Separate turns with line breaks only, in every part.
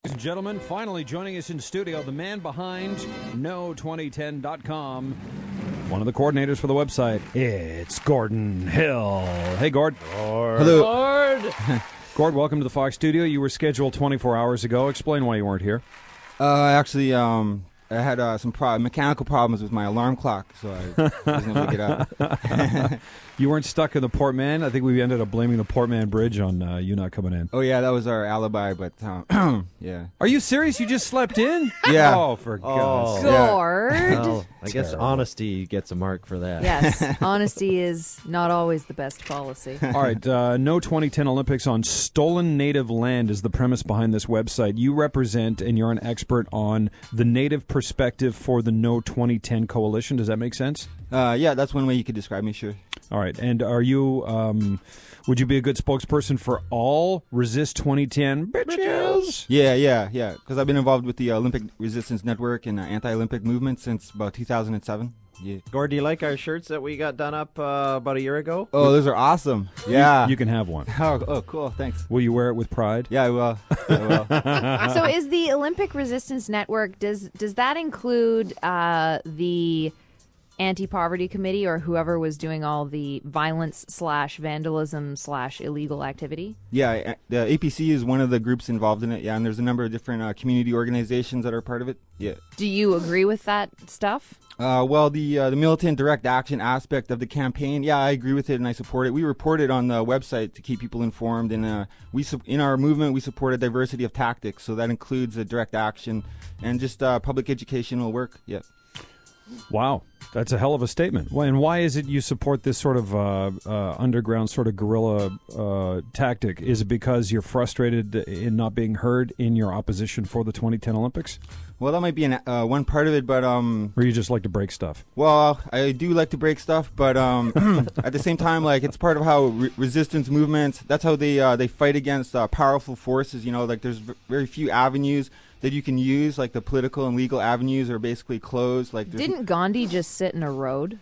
Ladies and gentlemen, finally joining us in studio, the man behind No2010.com, one of the coordinators for the website. It's Gordon Hill. Hey, Gord.
Hello.
Gord.
Gord, welcome to the Fox studio. You were scheduled 24 hours ago. Explain why you weren't here.
Actually, I had some mechanical problems with my alarm clock, so I wasn't able to get up.
You weren't stuck in the Port Mann? I think we ended up blaming the Port Mann Bridge on you not coming in.
Oh, yeah, that was our alibi, but yeah.
Are you serious? You just slept in?
Yeah.
Oh, for God's sake.
Gord.
Well, I guess
Terrible.
honesty gets a mark for that.
Yes, honesty is not always the best policy.
All right, No 2010 Olympics on stolen native land is the premise behind this website. You represent and you're an expert on the native perspective for the No 2010 coalition. Does that make sense?
Yeah, that's one way you could describe me, sure.
All right, and are you, would you be a good spokesperson for all Resist 2010 bitches?
Yeah, because I've been involved with the Olympic Resistance Network and anti-Olympic movement since about 2007. Yeah.
Gord, do you like our shirts that we got done up about a year ago?
Oh, those are awesome. Yeah.
You can have one.
Oh, cool, thanks.
Will you wear it with pride?
Yeah, I will.
So is the Olympic Resistance Network, does that include the Anti-Poverty Committee or whoever was doing all the violence/vandalism/illegal activity?
Yeah, the APC is one of the groups involved in it, yeah, and there's a number of different community organizations that are part of it, yeah.
Do you agree with that stuff?
Well, the militant direct action aspect of the campaign, yeah, I agree with it and I support it. We report it on the website to keep people informed, and in our movement we support a diversity of tactics, so that includes direct action and just public educational work, yeah.
Wow, that's a hell of a statement. And why is it you support this sort of underground sort of guerrilla tactic? Is it because you're frustrated in not being heard in your opposition for the 2010 Olympics?
Well, that might be one part of it, but...
Or you just like to break stuff?
Well, I do like to break stuff, but at the same time, like, it's part of how resistance movements, that's how they fight against powerful forces, you know, like there's very few avenues that you can use, like the political and legal avenues are basically closed. Like,
Didn't Gandhi just sit in a road?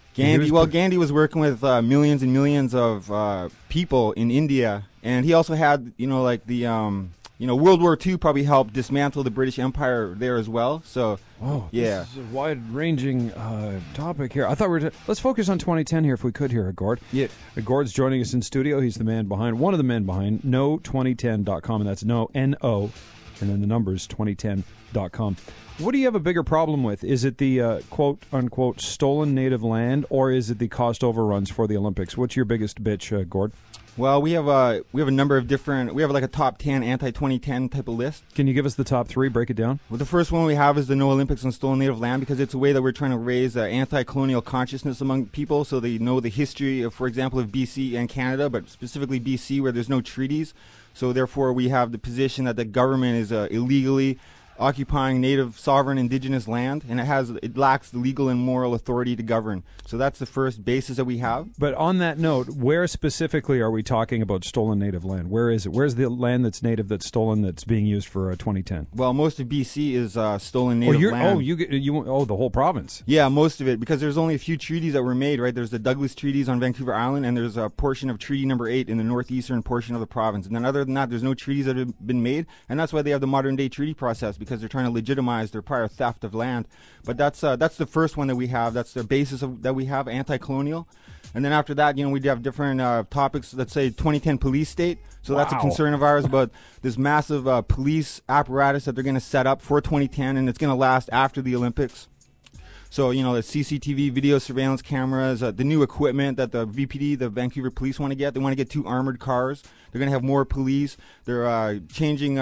Gandhi was working with millions and millions of people in India, and he also had, you know, like the... World War II probably helped dismantle the British Empire there as well. So, yeah.
This is a wide-ranging topic here. I thought let's focus on 2010 here if we could here, Gord.
Yeah.
Gord's joining us in studio. He's one of the men behind No2010.com, and that's no, N-O, and then the numbers 2010.com. What do you have a bigger problem with? Is it the quote-unquote stolen native land, or is it the cost overruns for the Olympics? What's your biggest bitch, Gord?
Well, we have a number of different. We have like a top 10 anti-2010 type of list.
Can you give us the top three? Break it down.
Well, the first one we have is the No Olympics on Stolen Native Land, because it's a way that we're trying to raise anti-colonial consciousness among people, so they know the history of, for example, of BC and Canada, but specifically BC, where there's no treaties. So therefore, we have the position that the government is illegally occupying native sovereign indigenous land, and it lacks the legal and moral authority to govern. So that's the first basis that we have.
But on that note, where specifically are we talking about stolen native land? Where is it? Where's the land that's native that's stolen that's being used for 2010?
Well, most of BC is stolen native land.
The whole province.
Yeah, most of it, because there's only a few treaties that were made, right? There's the Douglas Treaties on Vancouver Island, and there's a portion of Treaty Number 8 in the northeastern portion of the province. And then other than that, there's no treaties that have been made, and that's why they have the modern day treaty process, because they're trying to legitimize their prior theft of land. But that's the first one that we have. That's the basis that we have, anti-colonial. And then after that, we have different topics. Let's say 2010 police state. So that's a concern of ours about this massive police apparatus that they're going to set up for 2010, and it's going to last after the Olympics. So, the CCTV video surveillance cameras, the new equipment that the VPD, the Vancouver Police want to get. They want to get 2 armored cars. They're going to have more police. They're changing,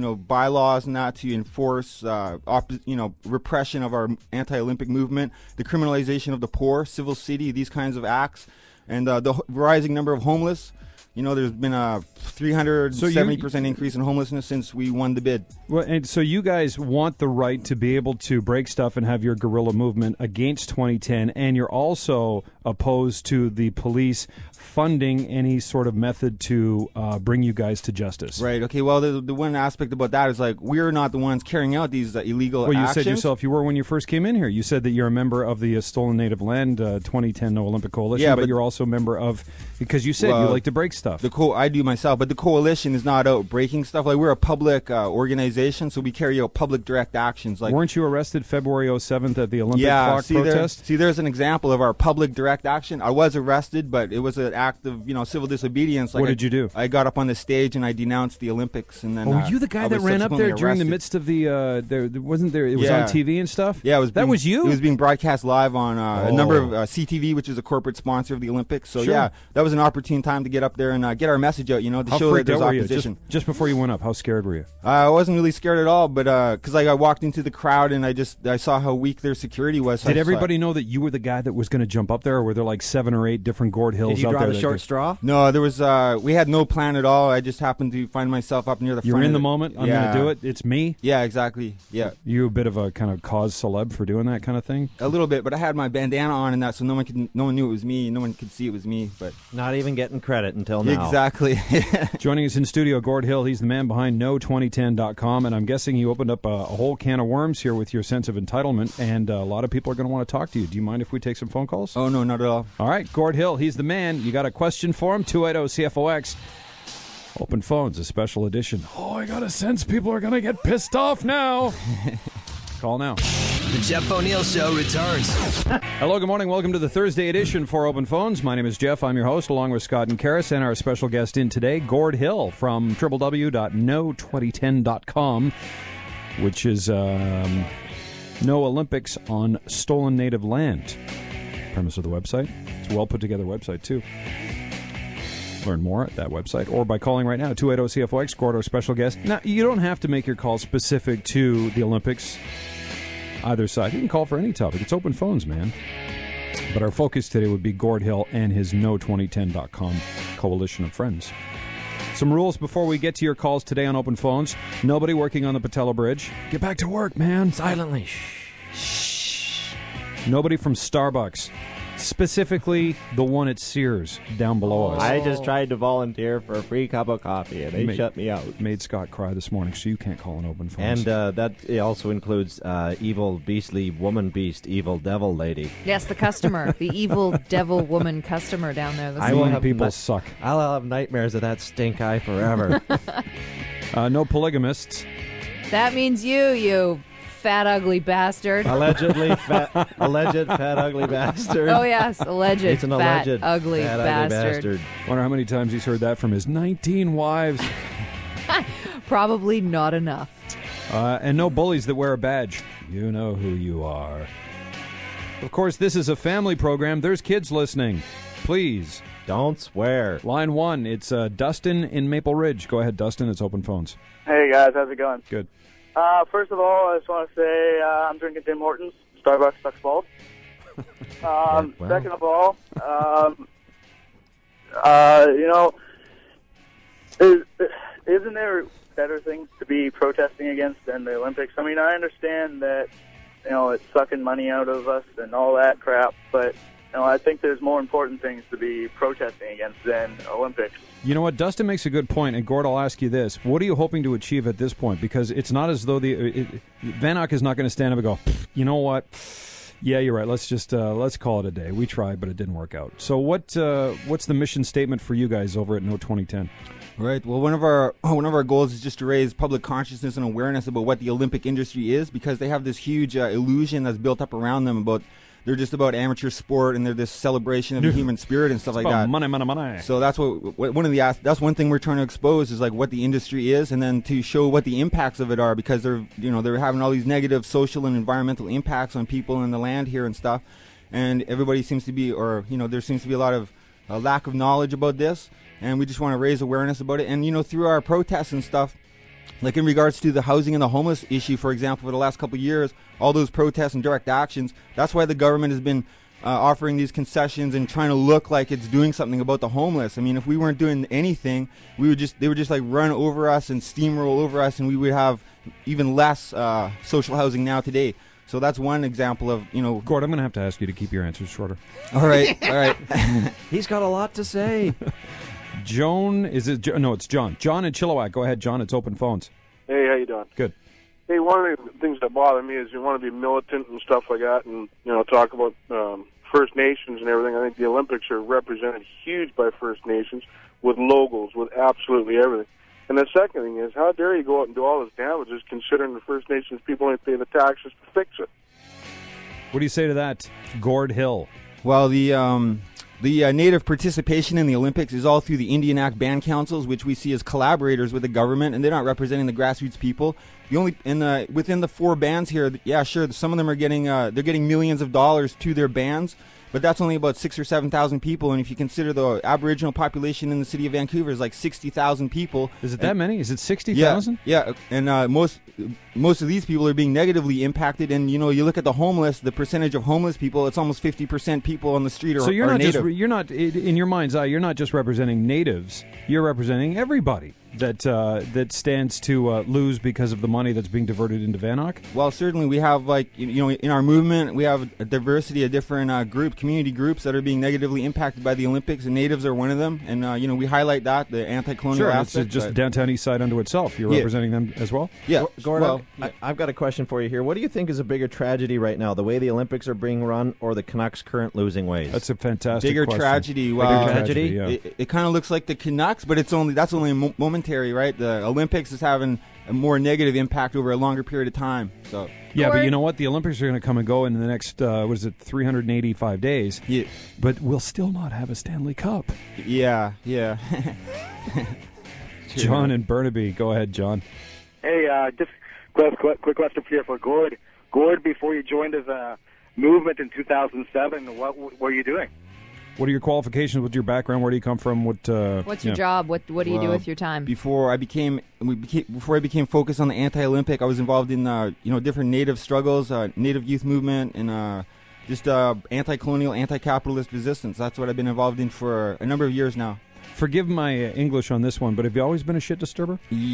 bylaws not to enforce, repression of our anti-Olympic movement, the criminalization of the poor, civil city, these kinds of acts, and the rising number of homeless. There's been a 370% increase in homelessness since we won the bid.
Well, and so you guys want the right to be able to break stuff and have your guerrilla movement against 2010, and you're also opposed to the police funding any sort of method to bring you guys to justice.
Right. Okay. Well, the one aspect about that is like we're not the ones carrying out these illegal
Well, you
actions.
said yourself you were when you first came in here. You said that you're a member of the Stolen Native Land 2010 No Olympic Coalition,
Yeah,
but
but-
you're also a member of, because you said you
Well,
like to break stuff.
I do myself, but the coalition is not out breaking stuff. Like we're a public organization, so we carry out public direct actions. Like
Weren't you arrested February 07th at the Olympic
yeah,
clock
see
protest?
there's an example of our public direct action. I was arrested, but it was an act of civil disobedience. Like
What did you do?
I got up on the stage and I denounced the Olympics, and then
Oh, were you the guy
I
that
was
ran up there
subsequently
during the
arrested.
midst of the? There wasn't there. It was
Yeah.
on TV and stuff.
Yeah, it was.
That was you.
It was being broadcast live on a number of
Oh.
CTV, which is a corporate sponsor of the Olympics. So
Sure.
yeah, that was an opportune time to get up there and get our message out. To
How
show that
freaked
there's
out were you?
opposition.
Just before you went up, how scared were you?
I wasn't really scared at all, but because I walked into the crowd and I saw how weak their security was. So
Did
I
everybody know that you were the guy that was going to jump up there, or were there like 7 or 8 different Gord Hills
Did you
out
draw
there?
the
that
short
could-
straw?
No, there was. We had no plan at all. I just happened to find myself up near the
You're
front.
in
of
the moment. I'm
yeah.
going to do it. It's me.
Yeah, exactly. Yeah,
You a bit of a kind of cause celeb for doing that kind of thing.
a little bit, but I had my bandana on and that, so no one knew it was me. No one could see it was me. But
Not even getting credit until now.
exactly.
Joining us in studio, Gord Hill. He's the man behind No2010.com, and I'm guessing you opened up a whole can of worms here with your sense of entitlement, and a lot of people are going to want to talk to you. Do you mind if we take some phone calls?
Oh no, not at all.
All right, Gord Hill. He's the man. You got a question for him? 280-CFOX. Open phones, a special edition. Oh, I got a sense people are going to get pissed off now. Call now.
The Jeff O'Neill Show returns.
Hello, good morning. Welcome to the Thursday edition for Open Phones. My name is Jeff. I'm your host, along with Scott and Karis, and our special guest in today, Gord Hill from www.no2010.com, which is No Olympics on Stolen Native Land. Premise of the website. It's a well put together website, too. Learn more at that website or by calling right now, 280-CFOX, Gord, our special guest. Now, you don't have to make your call specific to the Olympics, either side. You can call for any topic. It's open phones, man. But our focus today would be Gord Hill and his No2010.com coalition of friends. Some rules before we get to your calls today on open phones. Nobody working on the Patella Bridge. Get back to work, man.
Silently.
Nobody from Starbucks. Specifically, the one at Sears down below us.
I just tried to volunteer for a free cup of coffee, and they
Mate.
shut me out.
Made Scott cry this morning, so you can't call an open phones.
And that it also includes evil, beastly woman beast, evil devil lady.
Yes, the customer, the evil devil woman customer down there. This
I will
Mean
have
people
ni-
suck.
I'll have nightmares of that stink eye forever.
No polygamists.
That means you fat ugly bastard.
alleged fat, ugly bastard.
Oh yes, alleged
It's an
fat
alleged
ugly
fat,
bastard.
ugly bastard.
Wonder how many times he's heard that from his 19 wives.
Probably not enough.
And no bullies that wear a badge. You know who you are. Of course, this is a family program. There's kids listening. Please.
Don't swear.
Line 1, it's Dustin in Maple Ridge. Go ahead, Dustin. It's open phones.
Hey guys, how's it going?
Good.
First of all, I just want to say I'm drinking Tim Hortons. Starbucks sucks balls.
well.
Second of all, isn't there better things to be protesting against than the Olympics? I mean, I understand that it's sucking money out of us and all that crap, but I think there's more important things to be protesting against than Olympics.
You know what? Dustin makes a good point, and Gord, I'll ask you this. What are you hoping to achieve at this point? Because it's not as though Van Ock is not going to stand up and go, you know what? Yeah, you're right. Let's just let's call it a day. We tried, but it didn't work out. So what's the mission statement for you guys over at No 2010?
Right. Well, one of our goals is just to raise public consciousness and awareness about what the Olympic industry is, because they have this huge illusion that's built up around them about they're just about amateur sport and they're this celebration of the human spirit and stuff like that.
Money.
So that's that's one thing we're trying to expose is like what the industry is, and then to show what the impacts of it are, because they're having all these negative social and environmental impacts on people and the land here and stuff, and everybody seems to be, there seems to be a lot of lack of knowledge about this, and we just want to raise awareness about it, and through our protests and stuff. Like in regards to the housing and the homeless issue, for example, for the last couple of years, all those protests and direct actions, that's why the government has been offering these concessions and trying to look like it's doing something about the homeless. I mean, if we weren't doing anything, they would just like run over us and steamroll over us, and we would have even less social housing now today. So that's one example of,
Gord, I'm going to have to ask you to keep your answers shorter.
all right.
He's got a lot to say.
Joan, no, it's John. John in Chilliwack. Go ahead, John. It's open phones.
Hey, how you doing?
Good.
Hey, one of the things that bother me is you want to be militant and stuff like that, and talk about First Nations and everything. I think the Olympics are represented huge by First Nations with logos, with absolutely everything. And the second thing is, how dare you go out and do all this damages, considering the First Nations people only pay the taxes to fix it?
What do you say to that, Gord Hill?
Well, the native participation in the Olympics is all through the Indian Act band councils, which we see as collaborators with the government, and they're not representing the grassroots people. Within the 4 bands here, yeah, sure, some of them are getting they're getting millions of dollars to their bands, but that's only about 6,000 or 7,000 people. And if you consider the Aboriginal population in the city of Vancouver is like 60,000 people,
is it that many? Is it 60,000?
Yeah, and most of these people are being negatively impacted. And you look at the homeless, the percentage of homeless people, it's almost 50% people on the street are,
so you're
are
not
native.
you're not in your mind's eye. You're not just representing natives. You're representing everybody that stands to lose because of the money that's being diverted into VANOC.
Well, certainly we have, in our movement, we have a diversity of different community groups that are being negatively impacted by the Olympics, and natives are one of them. And we highlight that, the anti-colonial aspect.
It's just downtown east side unto itself. You're representing them as well.
Yeah,
Gordon, I've got a question for you here. What do you think is a bigger tragedy right now, the way the Olympics are being run, or the Canucks' current losing ways?
That's a fantastic
bigger
question.
tragedy.
Well,
Bigger
tragedy.
Yeah.
It kind of looks like the Canucks, but that's only momentary, right? The Olympics is having a more negative impact over a longer period of time. So
yeah, but you know what? The Olympics are going to come and go in the next 385 days.
Yeah.
But we'll still not have a Stanley Cup.
Yeah.
John and Burnaby, go ahead, John.
Hey, just quick question for you for Gord. Gord, before you joined as movement in 2007, what were you doing?
What are your qualifications? What's your background? Where do you come from?
What's your job? What do you do with your time?
Before I became focused on the anti-Olympic, I was involved in different Native struggles, Native youth movement, and just anti-colonial, anti-capitalist resistance. That's what I've been involved in for a number of years now.
Forgive my English on this one, but have you always been a shit disturber?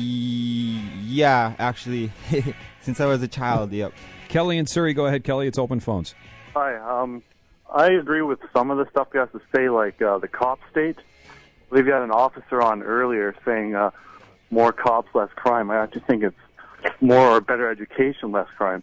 Yeah, actually, since I was a child. Yep.
Kelly and Surrey, go ahead, Kelly. It's open phones.
Hi, I agree with some of the stuff you have to say, like the cop state. I believe you had an officer on earlier saying more cops, less crime. I actually think it's more or better education, less crime.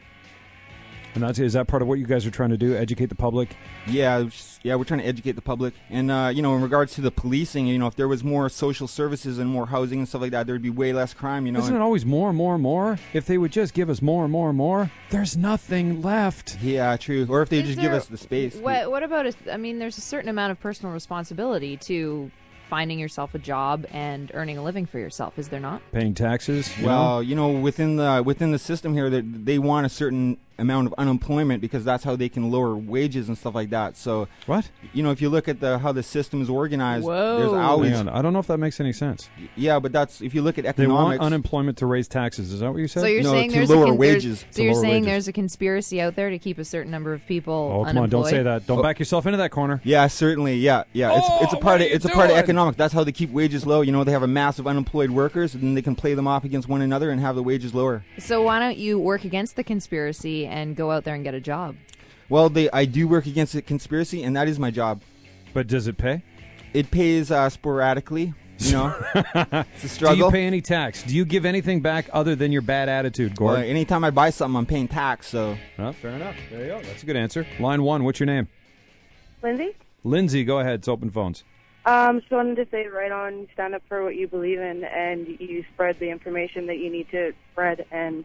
And is that part of what you guys are trying to do? Educate the public?
Yeah, we're trying to educate the public. And, in regards to the policing, if there was more social services and more housing and stuff like that, there would be way less crime,
Isn't it always more and more and more? If they would just give us more and more and more, there's nothing left.
Yeah, true. Or if they just give us the space.
What about, there's a certain amount of personal responsibility to finding yourself a job and earning a living for yourself, is there not?
Paying taxes?
Well, within the system here, they want a certain amount of unemployment because that's how they can lower wages and stuff like that. So
what?
If you look at how the system is organized,
Whoa.
there's always.
Hang on. I don't know if that makes any sense.
Yeah, but that's if you look at
They
economics.
want unemployment to raise taxes. Is that what you said?
So you're
No,
saying
to
there's
lower
a
wages.
So you're
lower
saying
wages.
there's a conspiracy out there to keep a certain number of people
Oh, come
unemployed?
on! Don't say that. Don't back yourself into that corner.
Yeah, certainly. Yeah. It's a part of economics. That's how they keep wages low. They have a massive unemployed workers, and then they can play them off against one another and have the wages lower.
So why don't you work against the conspiracy and go out there and get a job?
Well, I do work against the conspiracy, and that is my job.
But does it pay?
It pays sporadically. It's a struggle.
Do you pay any tax? Do you give anything back other than your bad attitude, Gord?
Well, anytime I buy something, I'm paying tax. So.
Well, fair enough. There you go. That's a good answer. Line 1, what's your name?
Lindsay?
Lindsay, go ahead. It's open phones.
Just wanted to say, right on, you stand up for what you believe in, and you spread the information that you need to spread, and,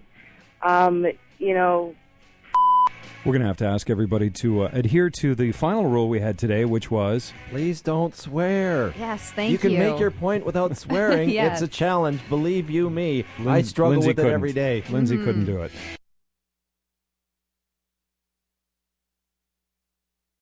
We're going to have to ask everybody to adhere to the final rule we had today, which was...
Please don't swear.
Yes, thank you.
You can make your point without swearing.
Yes.
It's a challenge. Believe you me. I struggle
Lindsay
with it
couldn't.
every day.
Lindsay couldn't do it.